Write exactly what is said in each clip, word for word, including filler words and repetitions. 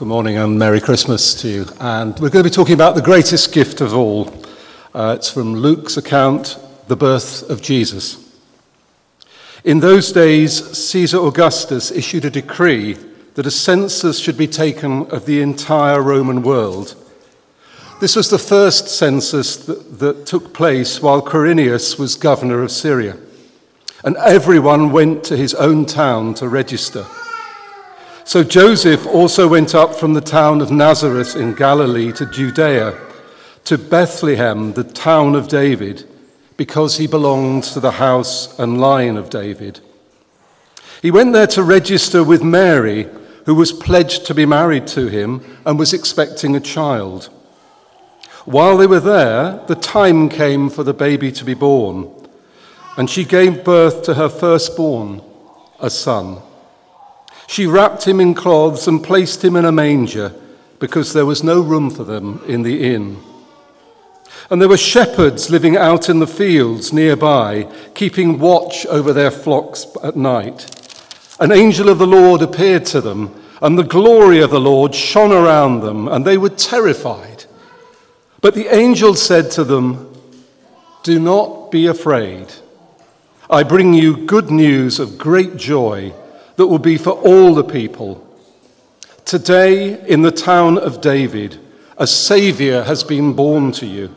Good morning and Merry Christmas to you. And we're going to be talking about the greatest gift of all. Uh, it's from Luke's account, the birth of Jesus. In those days, Caesar Augustus issued a decree that a census should be taken of the entire Roman world. This was the first census that, that took place while Quirinius was governor of Syria. And everyone went to his own town to register. So Joseph also went up from the town of Nazareth in Galilee to Judea, to Bethlehem, the town of David, because he belonged to the house and line of David. He went there to register with Mary, who was pledged to be married to him and was expecting a child. While they were there, the time came for the baby to be born, and she gave birth to her firstborn, a son. She wrapped him in cloths and placed him in a manger because there was no room for them in the inn. And there were shepherds living out in the fields nearby, keeping watch over their flocks at night. An angel of the Lord appeared to them, and the glory of the Lord shone around them, and they were terrified. But the angel said to them, "Do not be afraid. I bring you good news of great joy that will be for all the people. Today, in the town of David, a Savior has been born to you.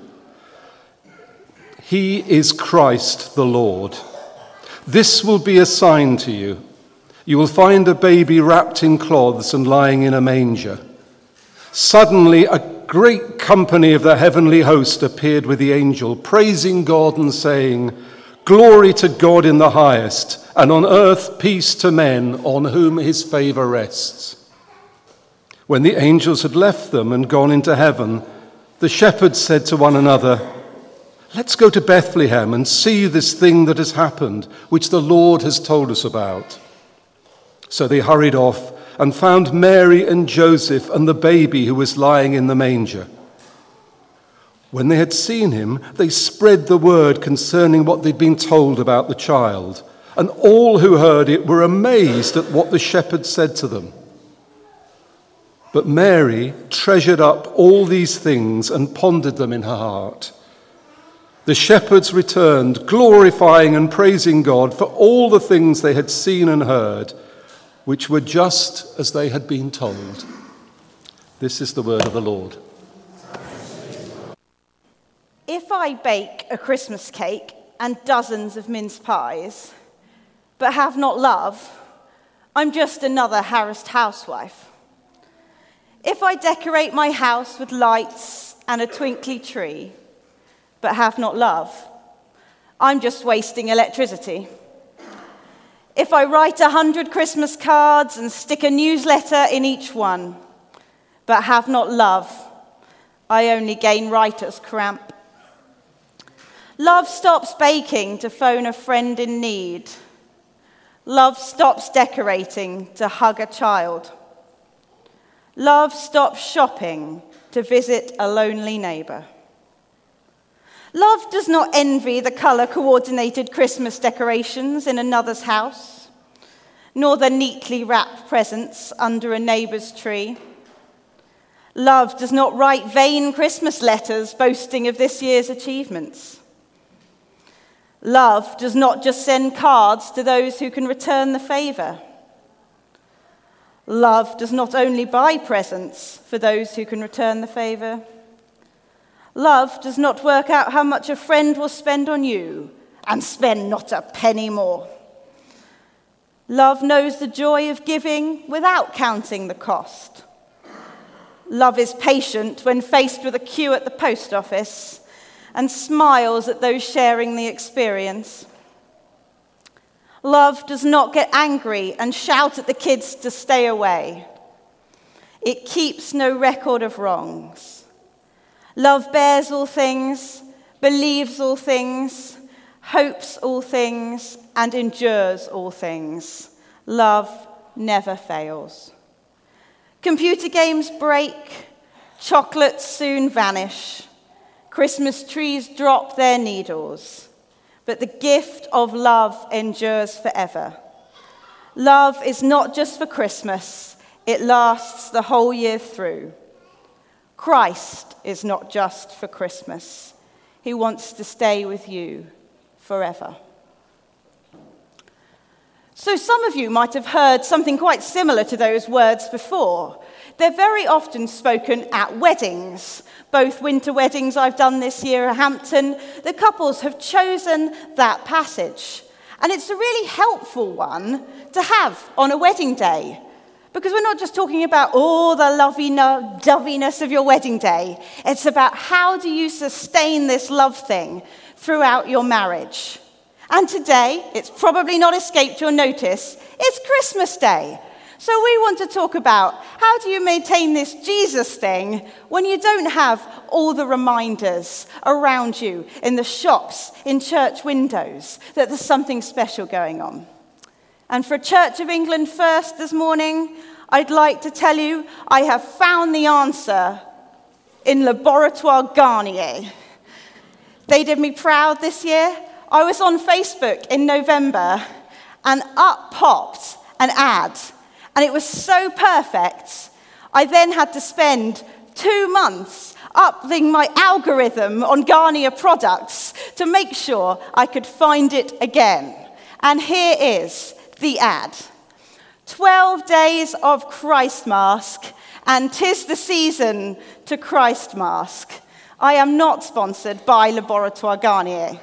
He is Christ the Lord. This will be a sign to you. You will find a baby wrapped in cloths and lying in a manger." Suddenly, a great company of the heavenly host appeared with the angel, praising God and saying, "Glory to God in the highest, and on earth peace to men on whom his favor rests." When the angels had left them and gone into heaven, the shepherds said to one another, "Let's go to Bethlehem and see this thing that has happened, which the Lord has told us about." So they hurried off and found Mary and Joseph and the baby who was lying in the manger. When they had seen him, they spread the word concerning what they'd been told about the child, and all who heard it were amazed at what the shepherds said to them. But Mary treasured up all these things and pondered them in her heart. The shepherds returned, glorifying and praising God for all the things they had seen and heard, which were just as they had been told. This is the word of the Lord. If I bake a Christmas cake and dozens of mince pies, but have not love, I'm just another harassed housewife. If I decorate my house with lights and a twinkly tree, but have not love, I'm just wasting electricity. If I write a hundred Christmas cards and stick a newsletter in each one, but have not love, I only gain writer's cramp. Love stops baking to phone a friend in need. Love stops decorating to hug a child. Love stops shopping to visit a lonely neighbor. Love does not envy the color-coordinated Christmas decorations in another's house, nor the neatly wrapped presents under a neighbor's tree. Love does not write vain Christmas letters boasting of this year's achievements. Love does not just send cards to those who can return the favor. Love does not only buy presents for those who can return the favor. Love does not work out how much a friend will spend on you and spend not a penny more. Love knows the joy of giving without counting the cost. Love is patient when faced with a queue at the post office and smiles at those sharing the experience. Love does not get angry and shout at the kids to stay away. It keeps no record of wrongs. Love bears all things, believes all things, hopes all things, and endures all things. Love never fails. Computer games break, chocolates soon vanish, Christmas trees drop their needles, but the gift of love endures forever. Love is not just for Christmas, It lasts the whole year through. Christ is not just for Christmas. He wants to stay with you forever. So some of you might have heard something quite similar to those words before. They're very often spoken at weddings. Both winter weddings I've done this year at Hampton, the couples have chosen that passage. And it's a really helpful one to have on a wedding day. Because we're not just talking about all the lovey-doveyness of your wedding day. It's about how do you sustain this love thing throughout your marriage. And today, it's probably not escaped your notice, it's Christmas Day. So we want to talk about how do you maintain this Jesus thing when you don't have all the reminders around you in the shops, in church windows, that there's something special going on. And for Church of England First this morning, I'd like to tell you I have found the answer in Laboratoire Garnier. They did me proud this year. I was on Facebook in November, and up popped an ad. And it was so perfect, I then had to spend two months upping my algorithm on Garnier products to make sure I could find it again. And here is the ad. twelve days of Christ mask, and 'tis the season to Christ mask. I am not sponsored by Laboratoire Garnier.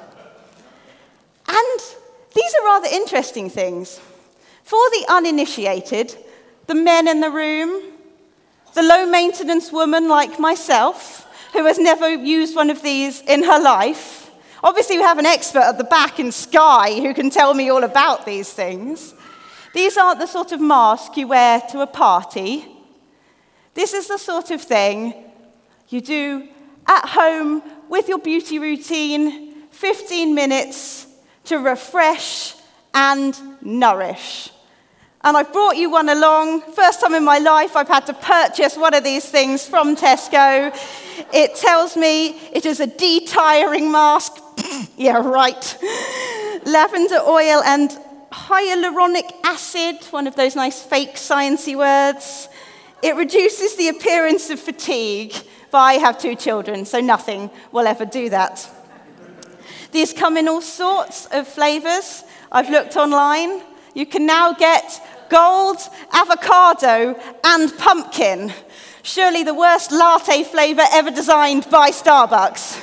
And these are rather interesting things. For the uninitiated, the men in the room, the low-maintenance woman like myself, who has never used one of these in her life. Obviously, we have an expert at the back in Skye who can tell me all about these things. These aren't the sort of mask you wear to a party. This is the sort of thing you do at home with your beauty routine, fifteen minutes to refresh and nourish. And I've brought you one along. First time in my life I've had to purchase one of these things from Tesco. It tells me it is a de-tiring mask. Yeah, right. Lavender oil and hyaluronic acid, one of those nice fake sciencey words. It reduces the appearance of fatigue, but I have two children, so nothing will ever do that. These come in all sorts of flavors. I've looked online. You can now get gold, avocado, and pumpkin. Surely the worst latte flavor ever designed by Starbucks.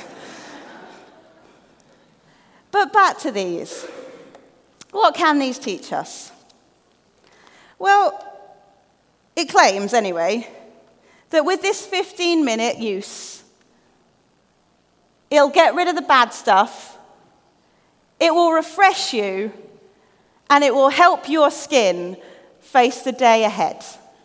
But back to these. What can these teach us? Well, it claims, anyway, that with this fifteen-minute use, it'll get rid of the bad stuff, it will refresh you, and it will help your skin face the day ahead.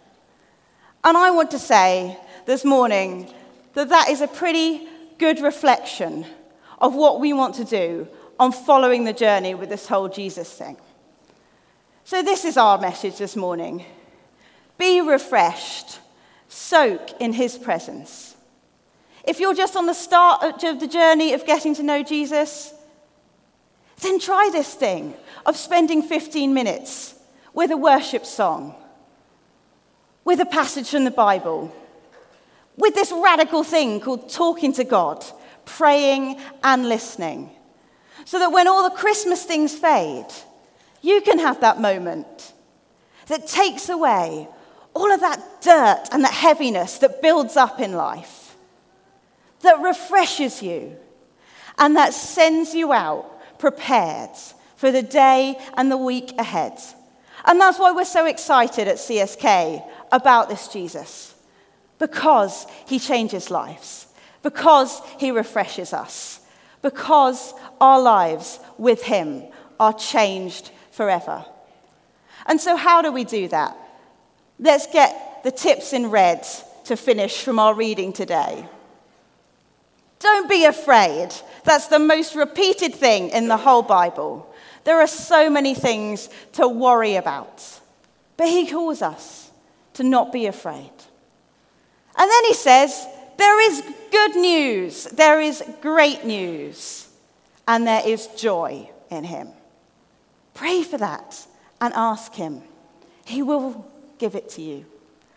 And I want to say this morning that that is a pretty good reflection of what we want to do on following the journey with this whole Jesus thing. So this is our message this morning. Be refreshed. Soak in his presence. If you're just on the start of the journey of getting to know Jesus, then try this thing of spending fifteen minutes with a worship song, with a passage from the Bible, with this radical thing called talking to God, praying and listening, so that when all the Christmas things fade, you can have that moment that takes away all of that dirt and that heaviness that builds up in life, that refreshes you, and that sends you out prepared for the day and the week ahead. And that's why we're so excited at C S K about this Jesus, because he changes lives, because he refreshes us, because our lives with him are changed forever. And so how do we do that? Let's get the tips in red to finish from our reading today. Don't be afraid. That's the most repeated thing in the whole Bible. There are so many things to worry about. But he calls us to not be afraid. And then he says, there is good news. There is great news. And there is joy in him. Pray for that and ask him. He will give it to you.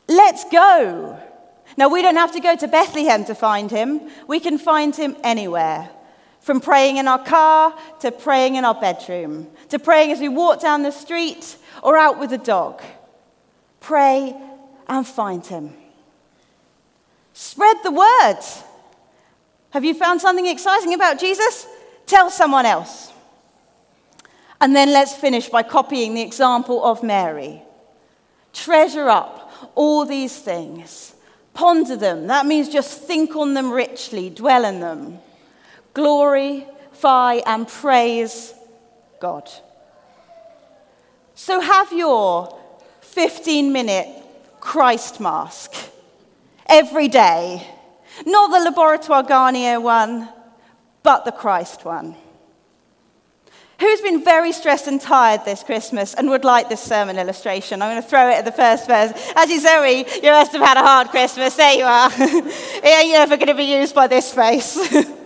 Let's go. Now, we don't have to go to Bethlehem to find him. We can find him anywhere. From praying in our car, to praying in our bedroom, to praying as we walk down the street or out with the dog. Pray and find him. Spread the word. Have you found something exciting about Jesus? Tell someone else. And then let's finish by copying the example of Mary. Treasure up all these things. Ponder them. That means just think on them richly, dwell in them. Glorify and praise God. So have your fifteen-minute Christ mask every day. Not the Laboratoire Garnier one, but the Christ one. Who's been very stressed and tired this Christmas and would like this sermon illustration? I'm going to throw it at the first person. Actually, Zoe, you must have had a hard Christmas. There you are. It ain't ever going to be used by this face.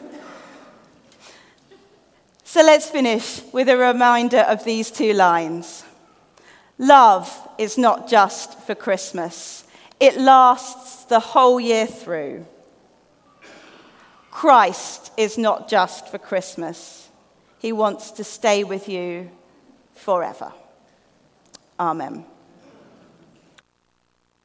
So let's finish with a reminder of these two lines. Love is not just for Christmas. It lasts the whole year through. Christ is not just for Christmas. He wants to stay with you forever. Amen.